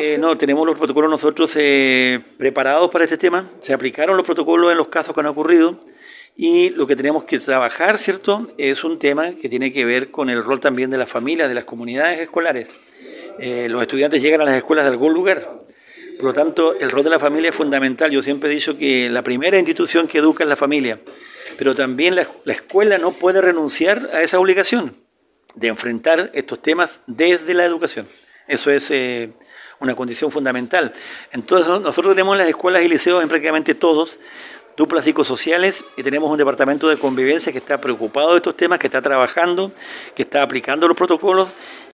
No, tenemos los protocolos nosotros preparados para este tema. Se aplicaron los protocolos en los casos que han ocurrido y lo que tenemos que trabajar, ¿cierto? Es un tema que tiene que ver con el rol también de las familias, de las comunidades escolares. Los estudiantes llegan a las escuelas de algún lugar. Por lo tanto, el rol de la familia es fundamental. Yo siempre he dicho que la primera institución que educa es la familia, pero también la escuela no puede renunciar a esa obligación de enfrentar estos temas desde la educación. Eso es una condición fundamental. Entonces, nosotros tenemos en las escuelas y liceos, en prácticamente todos, duplas psicosociales, y tenemos un departamento de convivencia que está preocupado de estos temas, que está trabajando, que está aplicando los protocolos,